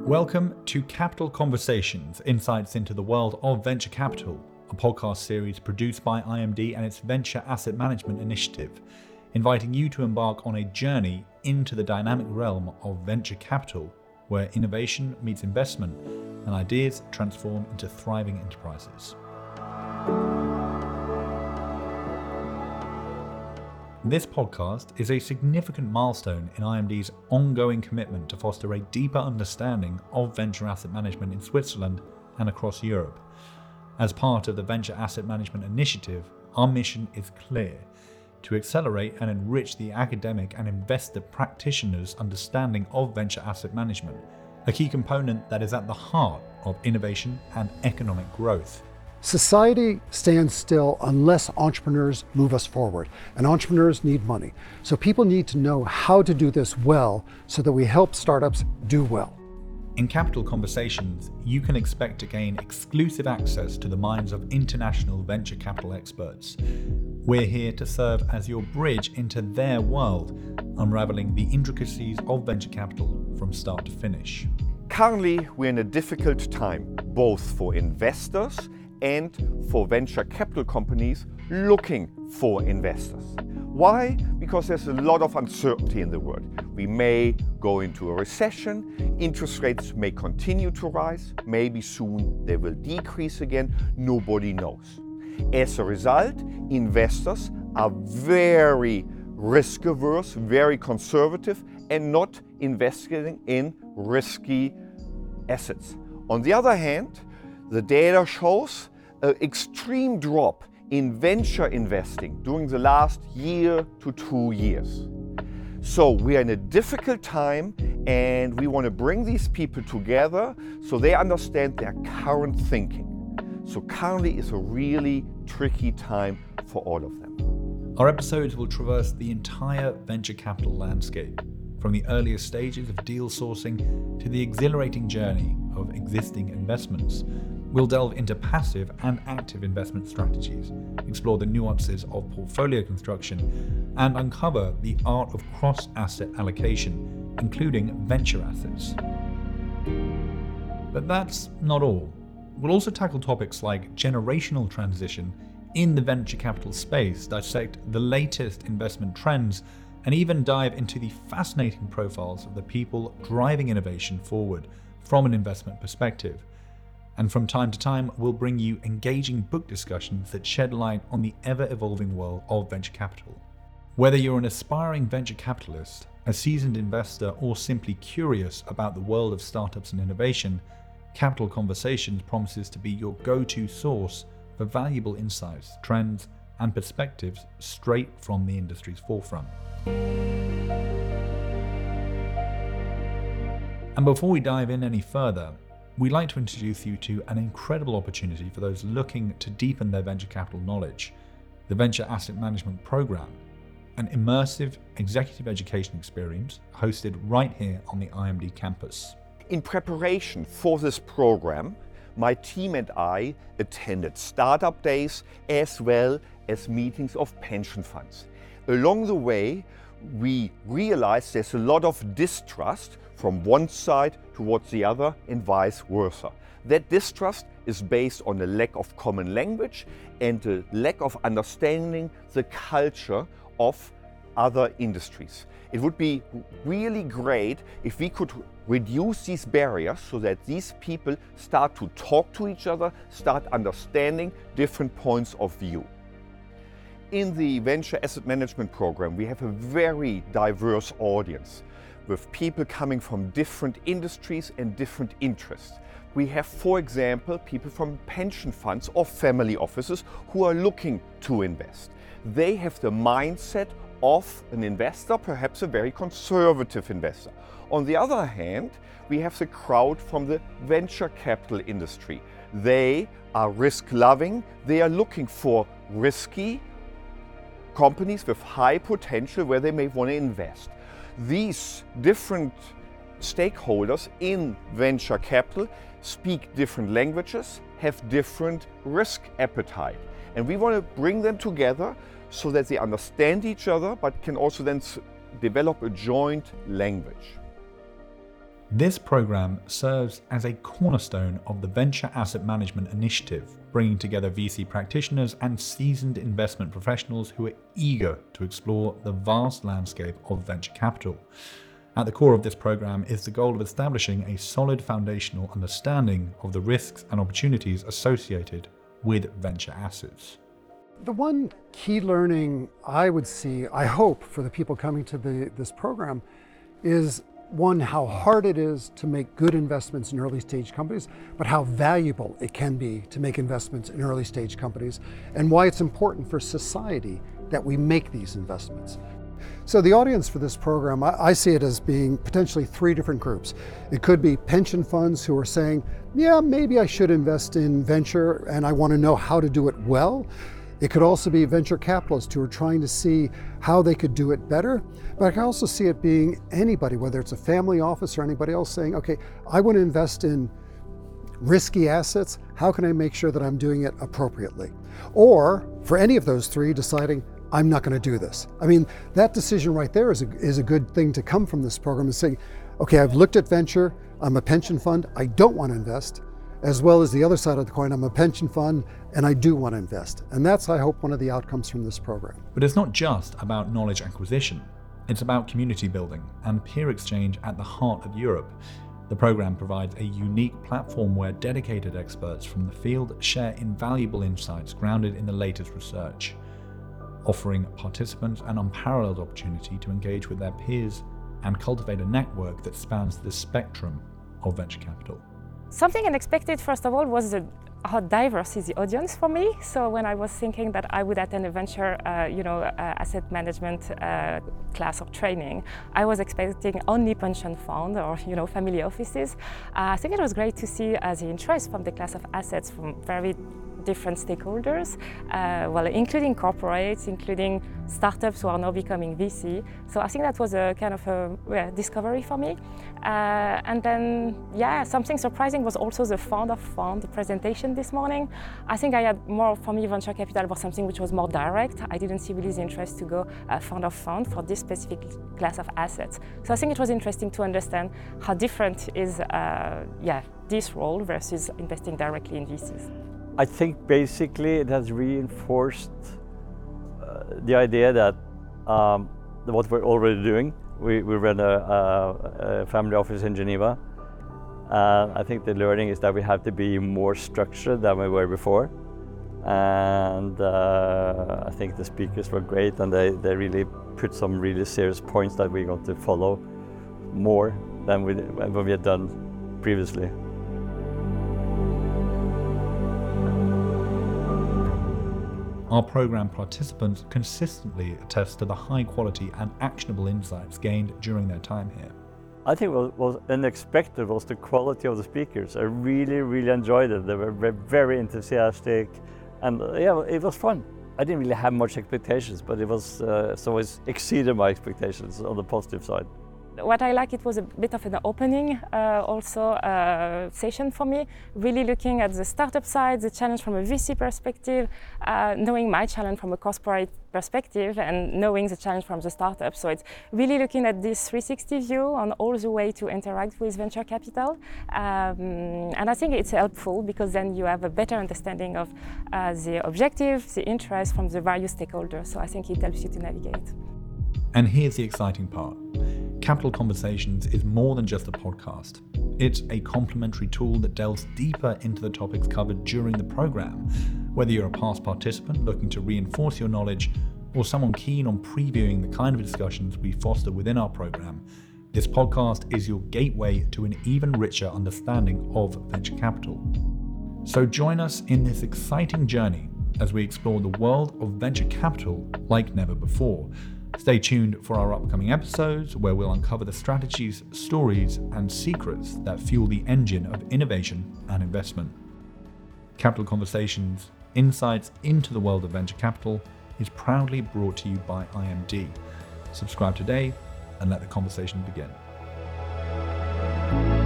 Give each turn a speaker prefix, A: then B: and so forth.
A: Welcome to Capital Conversations, insights into the world of venture capital, a podcast series produced by IMD and its Venture Asset Management Initiative, inviting you to embark on a journey into the dynamic realm of venture capital, where innovation meets investment and ideas transform into thriving enterprises. This podcast is a significant milestone in IMD's ongoing commitment to foster a deeper understanding of venture asset management in Switzerland and across Europe. As part of the Venture Asset Management Initiative, our mission is clear: to accelerate and enrich the academic and investor practitioners' understanding of venture asset management, a key component that is at the heart of innovation and economic growth.
B: Society stands still unless entrepreneurs move us forward, and entrepreneurs need money. So people need to know how to do this well so that we help startups do well.
A: In Capital Conversations, you can expect to gain exclusive access to the minds of international venture capital experts. We're here to serve as your bridge into their world, unraveling the intricacies of venture capital from start to finish.
C: Currently, we're in a difficult time, both for investors and for venture capital companies looking for investors. Why? Because there's a lot of uncertainty in the world. We may go into a recession, interest rates may continue to rise, maybe soon they will decrease again, nobody knows. As a result, investors are very risk averse, very conservative, and not investing in risky assets. On the other hand, the data shows an extreme drop in venture investing during the last year to 2 years. So we are in a difficult time, and we want to bring these people together so they understand their current thinking. So currently is a really tricky time for all of them.
A: Our episodes will traverse the entire venture capital landscape, from the earliest stages of deal sourcing to the exhilarating journey of existing investments. We'll delve into passive and active investment strategies, explore the nuances of portfolio construction, and uncover the art of cross-asset allocation, including venture assets. But that's not all. We'll also tackle topics like generational transition in the venture capital space, dissect the latest investment trends, and even dive into the fascinating profiles of the people driving innovation forward from an investment perspective. And from time to time, we'll bring you engaging book discussions that shed light on the ever-evolving world of venture capital. Whether you're an aspiring venture capitalist, a seasoned investor, or simply curious about the world of startups and innovation, Capital Conversations promises to be your go-to source for valuable insights, trends, and perspectives straight from the industry's forefront. And before we dive in any further, we'd like to introduce you to an incredible opportunity for those looking to deepen their venture capital knowledge: the Venture Asset Management Program, an immersive executive education experience hosted right here on the IMD campus.
C: In preparation for this program, my team and I attended startup days as well as meetings of pension funds. Along the way, we realized there's a lot of distrust from one side towards the other and vice versa. That distrust is based on a lack of common language and a lack of understanding the culture of other industries. It would be really great if we could reduce these barriers so that these people start to talk to each other, start understanding different points of view. In the Venture Asset Management Program, we have a very diverse audience with people coming from different industries and different interests. We have, for example, people from pension funds or family offices who are looking to invest. They have the mindset of an investor, perhaps a very conservative investor. On the other hand, we have the crowd from the venture capital industry. They are risk-loving. They are looking for risky companies with high potential where they may want to invest. These different stakeholders in venture capital speak different languages, have different risk appetite. And we want to bring them together so that they understand each other, but can also then develop a joint language.
A: This program serves as a cornerstone of the Venture Asset Management Initiative, bringing together VC practitioners and seasoned investment professionals who are eager to explore the vast landscape of venture capital. At the core of this program is the goal of establishing a solid foundational understanding of the risks and opportunities associated with venture assets.
B: The one key learning I would see, I hope, for the people coming to this program is one, how hard it is to make good investments in early stage companies, but how valuable it can be to make investments in early stage companies, and why it's important for society that we make these investments. So the audience for this program, I see it as being potentially three different groups. It could be pension funds who are saying, yeah, maybe I should invest in venture and I want to know how to do it well. It could also be venture capitalists who are trying to see how they could do it better. But I can also see it being anybody, whether it's a family office or anybody else saying, okay, I want to invest in risky assets. How can I make sure that I'm doing it appropriately? Or for any of those three, deciding, I'm not going to do this. I mean, that decision right there is a good thing to come from this program, is saying, okay, I've looked at venture, I'm a pension fund, I don't want to invest, as well as the other side of the coin, I'm a pension fund and I do want to invest. And that's, I hope, one of the outcomes from this program.
A: But it's not just about knowledge acquisition. It's about community building and peer exchange at the heart of Europe. The program provides a unique platform where dedicated experts from the field share invaluable insights grounded in the latest research, offering participants an unparalleled opportunity to engage with their peers and cultivate a network that spans the spectrum of venture capital.
D: Something unexpected, first of all, was how diverse is the audience for me. So when I was thinking that I would attend a venture, asset management class of training, I was expecting only pension fund or family offices. I think it was great to see the interest from the class of assets from very different stakeholders, including corporates, including startups who are now becoming VC. So I think that was a kind of a discovery for me. And then, something surprising was also the fund of fund, the presentation this morning. I think I had more, for me, venture capital was something which was more direct. I didn't see really the interest to go fund of fund for this specific class of assets. So I think it was interesting to understand how different is this role versus investing directly in VCs.
E: I think basically it has reinforced the idea that what we're already doing. We run a family office in Geneva. I think the learning is that we have to be more structured than we were before. And I think the speakers were great, and they really put some really serious points that we're going to follow more than we had done previously.
A: Our program participants consistently attest to the high quality and actionable insights gained during their time here.
E: I think what was unexpected was the quality of the speakers. I really, really enjoyed it. They were very enthusiastic, and it was fun. I didn't really have much expectations, but it exceeded my expectations on the positive side.
D: What I like, it was a bit of an opening session for me, really looking at the startup side, the challenge from a VC perspective, knowing my challenge from a corporate perspective and knowing the challenge from the startup. So it's really looking at this 360 view on all the way to interact with venture capital. And I think it's helpful because then you have a better understanding of the objective, the interest from the various stakeholders. So I think it helps you to navigate.
A: And here's the exciting part. Capital Conversations is more than just a podcast. It's a complementary tool that delves deeper into the topics covered during the program. Whether you're a past participant looking to reinforce your knowledge or someone keen on previewing the kind of discussions we foster within our program, this podcast is your gateway to an even richer understanding of venture capital. So join us in this exciting journey as we explore the world of venture capital like never before. Stay tuned for our upcoming episodes where we'll uncover the strategies, stories, and secrets that fuel the engine of innovation and investment. Capital Conversations, Insights into the World of Venture Capital, is proudly brought to you by IMD. Subscribe today and let the conversation begin.